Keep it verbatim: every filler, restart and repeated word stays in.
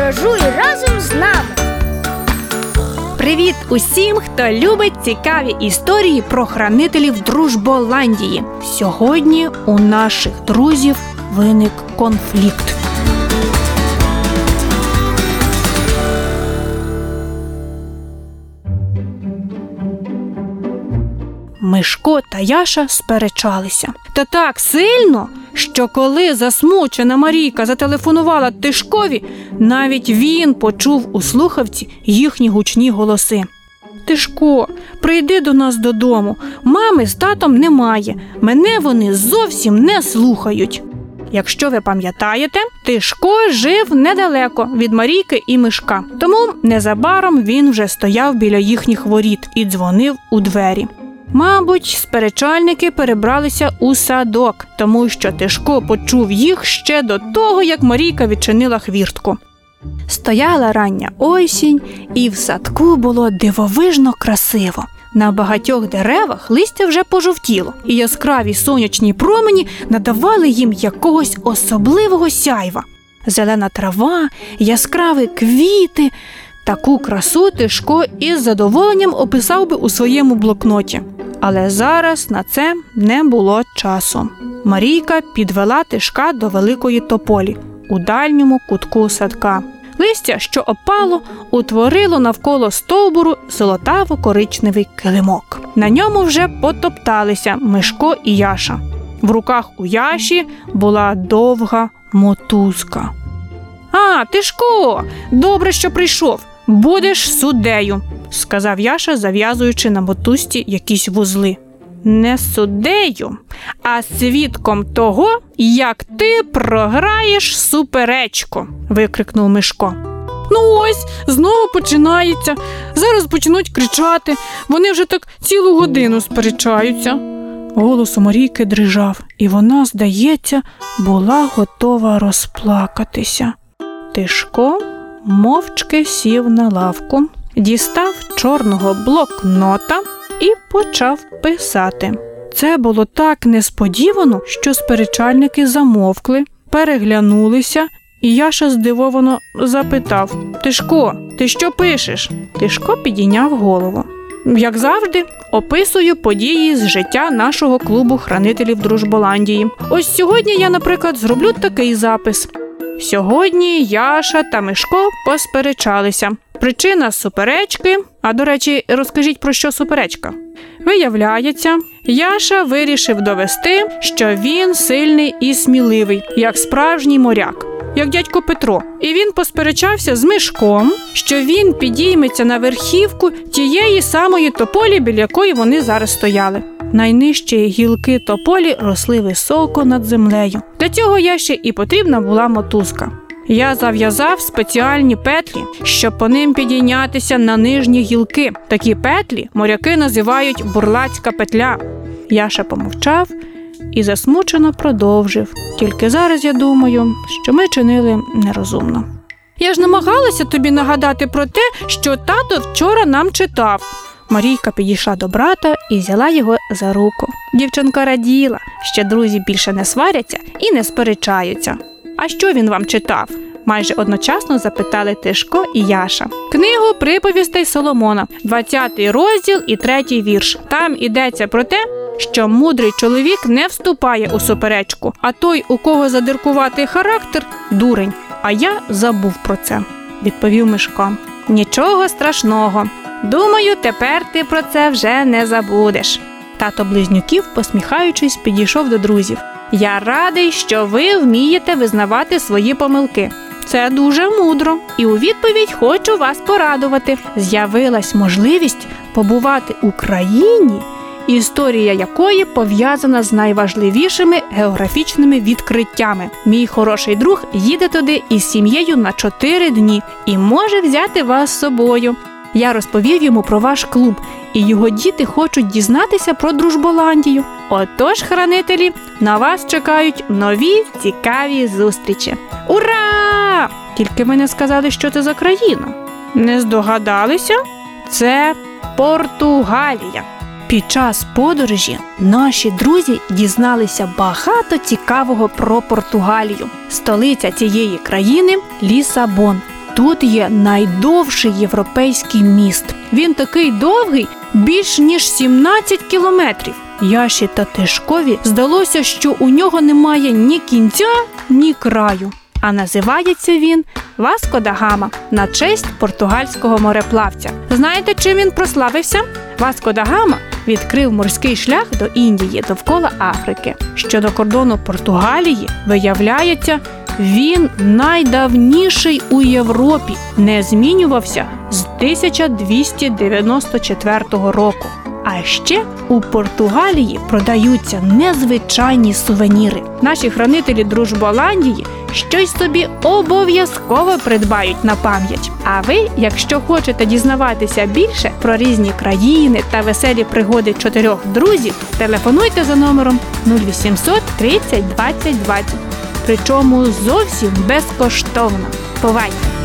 Подорожуй разом з нами! Привіт усім, хто любить цікаві історії про хранителів Дружболандії. Сьогодні у наших друзів виник конфлікт. Мишко та Яша сперечалися. Та так сильно, що коли засмучена Марійка зателефонувала Тишкові, навіть він почув у слухавці їхні гучні голоси. «Тишко, прийди до нас додому. Мами з татом немає. Мене вони зовсім не слухають». Якщо ви пам'ятаєте, Тишко жив недалеко від Марійки і Мишка. Тому незабаром він вже стояв біля їхніх воріт і дзвонив у двері. Мабуть, сперечальники перебралися у садок, тому що Тишко почув їх ще до того, як Марійка відчинила хвіртку. Стояла рання осінь, і в садку було дивовижно красиво. На багатьох деревах листя вже пожовтіло, і яскраві сонячні промені надавали їм якогось особливого сяйва. Зелена трава, яскраві квіти. Таку красу Тишко із задоволенням описав би у своєму блокноті. Але зараз на це не було часу. Марійка підвела Тишка до великої тополі у дальньому кутку садка. Листя, що опало, утворило навколо стовбуру золотаво-коричневий килимок. На ньому вже потопталися Мишко і Яша. В руках у Яші була довга мотузка. «А, Тишко, добре, що прийшов. Будеш суддею», – сказав Яша, зав'язуючи на мотузці якісь вузли. «Не суддею, а свідком того, як ти програєш суперечку», – викрикнув Мишко. «Ну ось, знову починається. Зараз почнуть кричати. Вони вже так цілу годину сперечаються». Голос у Марійки дрижав, і вона, здається, була готова розплакатися. Тишко мовчки сів на лавку, дістав чорного блокнота і почав писати. Це було так несподівано, що сперечальники замовкли, переглянулися, і Яша здивовано запитав: «Тишко, ти що пишеш?» Тишко підійняв голову. «Як завжди, описую події з життя нашого клубу хранителів Дружболандії. Ось сьогодні я, наприклад, зроблю такий запис. Сьогодні Яша та Мишко посперечалися. Причина суперечки, а до речі, розкажіть, про що суперечка. Виявляється, Яша вирішив довести, що він сильний і сміливий, як справжній моряк, як дядько Петро. І він посперечався з Мишком, що він підійметься на верхівку тієї самої тополі, біля якої вони зараз стояли. Найнижчі гілки тополі росли високо над землею. Для цього Яші і потрібна була мотузка. Я зав'язав спеціальні петлі, щоб по ним підійнятися на нижні гілки. Такі петлі моряки називають бурлацька петля». Яша помовчав і засмучено продовжив. «Тільки зараз я думаю, що ми чинили нерозумно. Я ж намагалася тобі нагадати про те, що тато вчора нам читав». Марійка підійшла до брата і взяла його за руку. Дівчинка раділа, що друзі більше не сваряться і не сперечаються. «А що він вам читав?» – майже одночасно запитали Тишко і Яша. «Книгу приповістей Соломона, двадцятий розділ і третій вірш. Там йдеться про те, що мудрий чоловік не вступає у суперечку, а той, у кого задиркуватий характер – дурень. А я забув про це», – відповів Мишко. «Нічого страшного. Думаю, тепер ти про це вже не забудеш». Тато близнюків, посміхаючись, підійшов до друзів. «Я радий, що ви вмієте визнавати свої помилки. Це дуже мудро. І у відповідь хочу вас порадувати. З'явилась можливість побувати у країні, історія якої пов'язана з найважливішими географічними відкриттями. Мій хороший друг їде туди із сім'єю на чотири дні і може взяти вас з собою. Я розповів йому про ваш клуб, і його діти хочуть дізнатися про Дружболандію. Отож, хранителі, на вас чекають нові цікаві зустрічі. Ура! Тільки ви не сказали, що це за країна. Не здогадалися? Це Португалія». Під час подорожі наші друзі дізналися багато цікавого про Португалію. Столиця цієї країни – Лісабон. тут є найдовший європейський міст. Він такий довгий, більш ніж сімнадцять кілометрів. Яші та Тишкові здалося, що у нього немає ні кінця, ні краю. А називається він Васко да Гама на честь португальського мореплавця. Знаєте, чим він прославився? Васко да Гама відкрив морський шлях до Індії довкола Африки. Щодо кордону Португалії, виявляється, він найдавніший у Європі, не змінювався з тисяча двісті дев'яносто четвертого року. А ще у Португалії продаються незвичайні сувеніри. Наші хранителі Дружболандії щось собі обов'язково придбають на пам'ять. А ви, якщо хочете дізнаватися більше про різні країни та веселі пригоди чотирьох друзів, телефонуйте за номером нуль вісімсот тридцять двадцять двадцять. Причому зовсім безкоштовно. Бувайте!